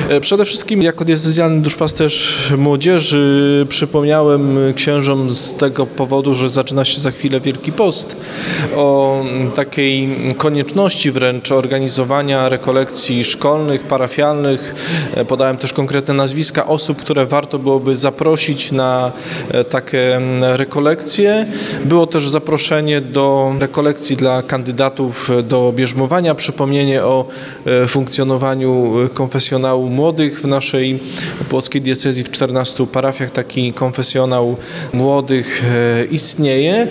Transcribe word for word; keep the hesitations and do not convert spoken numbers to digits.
Przede wszystkim jako diecezjalny duszpasterz młodzieży przypomniałem księżom z tego powodu, że zaczyna się za chwilę Wielki Post, o takiej konieczności wręcz organizowania rekolekcji szkolnych, parafialnych. Podałem też konkretne nazwiska osób, które warto byłoby zaprosić na takie rekolekcje. Było też zaproszenie do rekolekcji dla kandydatów do bierzmowania, przypomnienie o funkcjonowaniu konfesjonału młodych w naszej płockiej diecezji w czternastu parafiach. Taki konfesjonał młodych istnieje.